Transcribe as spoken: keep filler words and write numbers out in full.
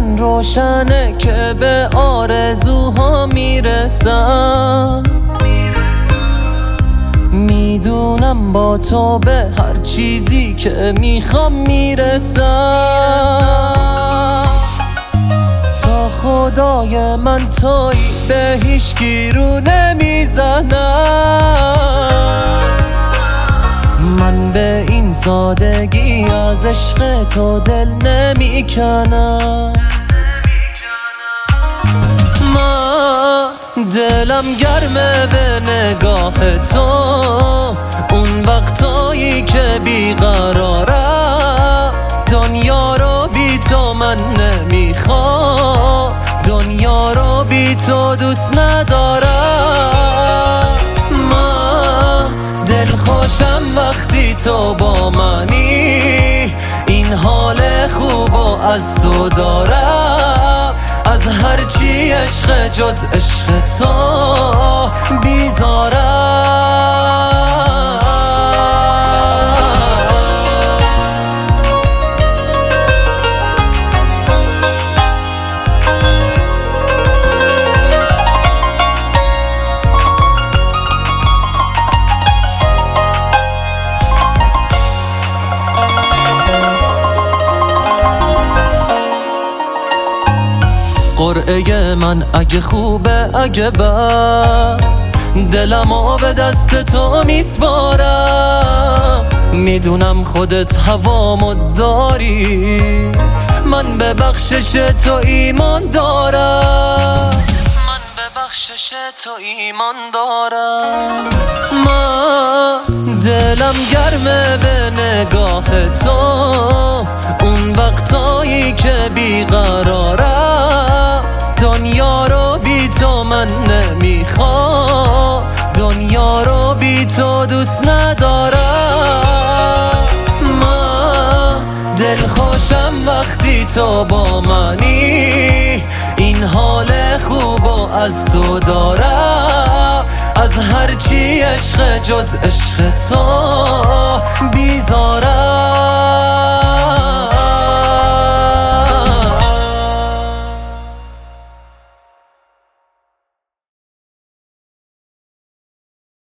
من روشنه که به آرزوها میرسم. میدونم با تو به هر چیزی که میخوام میرسم. تا خدای من تویی به هیچکی رو نمیزنم. من به این سادگی از عشق تو دل نمیکنم. من دلم گرمه به نگاه تو، اون وقتایی که بیقرارم. دنیا رو بی تو من نمیخوام، دنیا رو بی تو دوست ندارم. من دل خوشم وقتی تو با منی، این حال خوبو از تو دارم. از هرچی عشق جز عشق تو بیزارم. قرعه من اگه خوبه اگه بد، دلمو به دست تو میسپارم. میدونم خودت هوامو داری، من به بخشش تو ایمان دارم. من به بخشش تو ایمان دارم. من دلم گرمه به نگاه تو، اون وقتایی که بیقرارم. دنیا رو بی تو من نمیخوام، دنیا رو بی تو دوست ندارم. من دل خوشم وقتی تو با منی، این حال خوبو از تو دارم. از هرچی عشق جز عشق تو بیزارم.